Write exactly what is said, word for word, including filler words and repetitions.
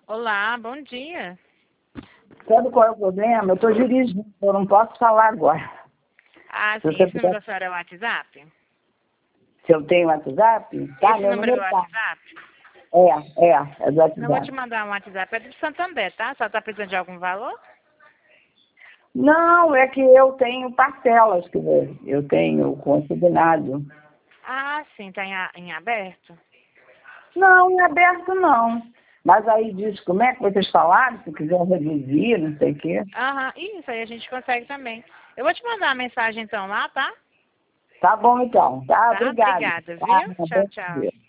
Olá, bom dia. Sabe qual é o problema? Eu estou dirigindo, eu não posso falar agora. Ah, Se sim, você esse número puder- da senhora é o WhatsApp? Se eu tenho WhatsApp? Tá, Esse meu número é o número tá. WhatsApp? É, é, é do Eu vou te WhatsApp. mandar um WhatsApp, é do Santander, tá? Só tá precisando de algum valor? Não, é que eu tenho parcelas, que eu eu tenho consignado. Ah, sim, tá em, a- em aberto? Não, em aberto não. Mas aí diz como é que vocês falaram, se quiser reduzir, não sei o quê. Aham, isso aí a gente consegue também. Eu vou te mandar uma mensagem então lá, tá? Tá bom então, tá? Tá? Obrigada. Obrigada, Tá, viu? bom Tchau, tchau. dia.